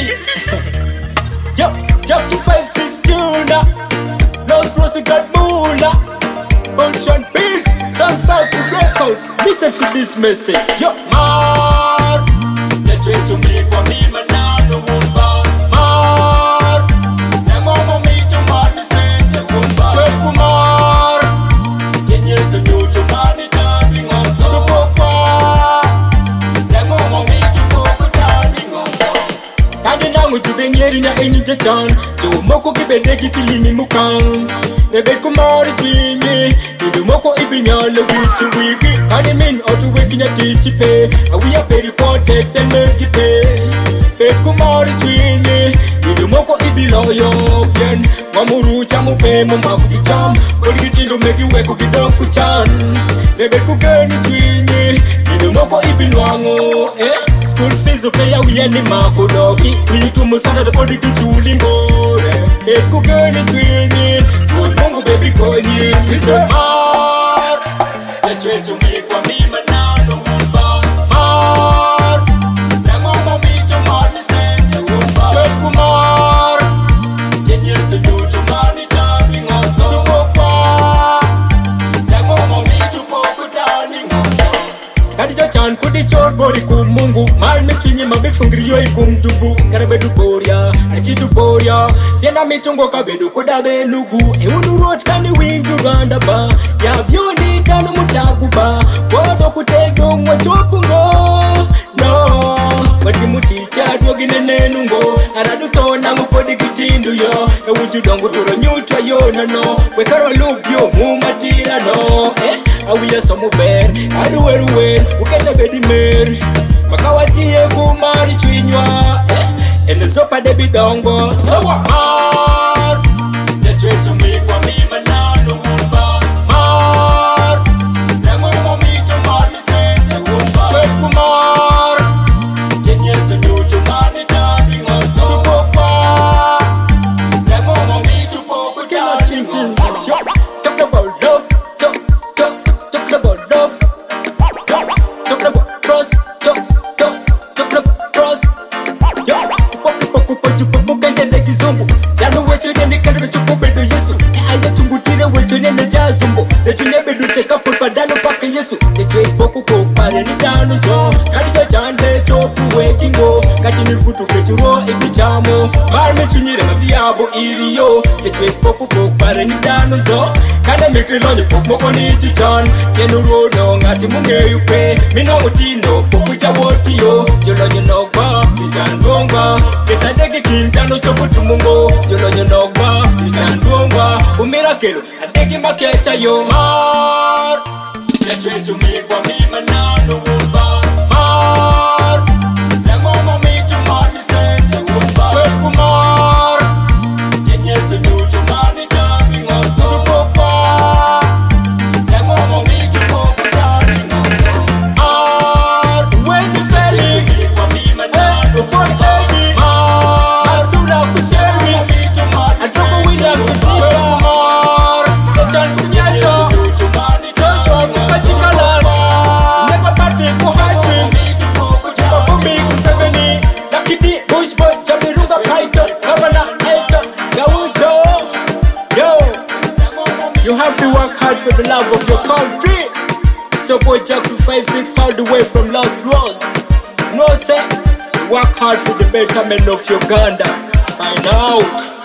Yo, Jackie 5-6 tuna. Lost we got Moolah. Ocean Beats, Sunflower Records. Listen to this message. Yo, Mar. That's way to me kwa mima na no wumba. Mar. Na mama me to mar ni se wumba. Kwe kumar. Kenye se nyu to mani tabi ngonso. Dukokwa. Na mama me to koko tabi ngonso. Kadi nangu tubengeri na eni jechan. Jo moko kibedeki pilimi mukang. Nebe kumari twinyi Dudu moko ibinyalo wichi wiki Kani min otu wiki na tichi pe Awi ya peri potek den megi pe Be kumari twinyi Dudu moko ibiloyo bien Wamuru chamu pe mumaku kicham Kodi kitindo megi weko kidoku chan Nebe kugeni twinyi Dudu moko ibinwango School fees upe ya wiyeni mako dogi Witu musana da kodi kichulingo Be kugeni twinyi Mungu baby konyi Mr. Mar Jachwe chumi kwa mima na no wumba Mar Na mama mito mar ni sente wumba Kwe kumar Yenye se nyuto mani tabi ngonso Dukokwa Na mama mito poko tani ngonso Kadija chan kudi chor bori kum mungu Mar me chinyi mabe fungriyo ikum dubu Karabedu boria, achidu boria Yena mitungo kabedu kodabe nugu Eunu roach kani winju ganda ba Ya byoni tanu mutagu ba Kodo kutego mwa chopungo No Wati muticha dwogine nenungo Aradu tona mupodi kitindu yo Ewuju dongo turo nyutwa yo no Wekaro lubyo mumatira no Awiya somu ber Aduweruwer Uketa bedi mer Makawatie kumari chwinywa Ene sopa debi dongo Sawa Mar Jachwe chumi kwa mima na no wumba Mar Na mama mito mar ni sente wumba Kwe kumar Kenye se nyuto mani tabi ngonso Dukokwa Na mama mito poko tabi ngonso Talk about love Talk about love Talk about trust Talk about trust Mukandende kizungu Yano wecho nene kandebe chupo bedo yesu Aya chungutire wecho nene jazumbo Lecho nyebedu cheka padano paka yesu Lecho ipoku kopare ni dano zo Kadija chande chopu wekingo Kachi nifutu kechuro ibichamo Marme chunyire mabiabo iriyo Lecho ipoku kopare ni dano zo Kanda mikrilonye pok moko ni chichan Yenu rodo ngati munge yupe Mino mutino poku chawotiyo Jolonye nogba, ichandongba Ketadegi kintano choputu mungo Jolonye nogba, ichandongba Umirakelo, adegi makecha yo Mar Jachwe chumi kwa mima na no wumba Mar Na mama mito mar ni sente wumba Kwe kumar Yenye se nyuto mani tabi ngonso Dukokwa Na mama mito poko tabi ngonso Mar Wendy Felix Kwa mima na no wumba You have to work hard for the love of your country. So boy Jackie 5-6 all the way from Los Rose. No say, work hard for the betterment of Uganda. Sign out.